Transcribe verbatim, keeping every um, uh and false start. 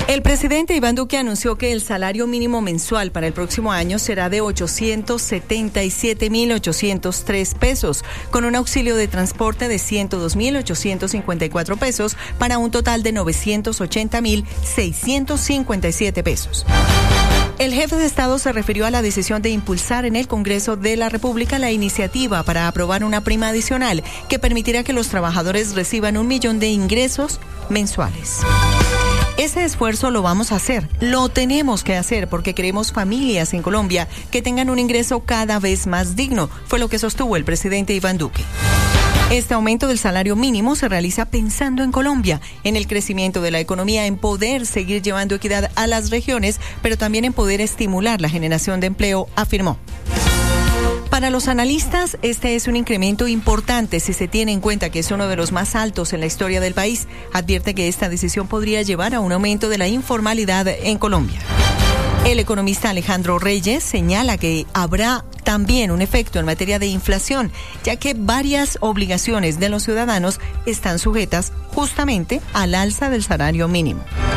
El presidente Iván Duque anunció que el salario mínimo mensual para el próximo año será de ochocientos setenta y siete mil ochocientos tres pesos, con un auxilio de transporte de ciento dos mil ochocientos cincuenta y cuatro pesos, para un total de novecientos ochenta mil seiscientos cincuenta y siete pesos. El jefe de Estado se refirió a la decisión de impulsar en el Congreso de la República la iniciativa para aprobar una prima adicional que permitirá que los trabajadores reciban un millón de ingresos mensuales. Ese esfuerzo lo vamos a hacer, lo tenemos que hacer porque queremos familias en Colombia que tengan un ingreso cada vez más digno, fue lo que sostuvo el presidente Iván Duque. Este aumento del salario mínimo se realiza pensando en Colombia, en el crecimiento de la economía, en poder seguir llevando equidad a las regiones, pero también en poder estimular la generación de empleo, afirmó. Para los analistas, este es un incremento importante si se tiene en cuenta que es uno de los más altos en la historia del país. Advierte que esta decisión podría llevar a un aumento de la informalidad en Colombia. El economista Alejandro Reyes señala que habrá también un efecto en materia de inflación, ya que varias obligaciones de los ciudadanos están sujetas justamente al alza del salario mínimo.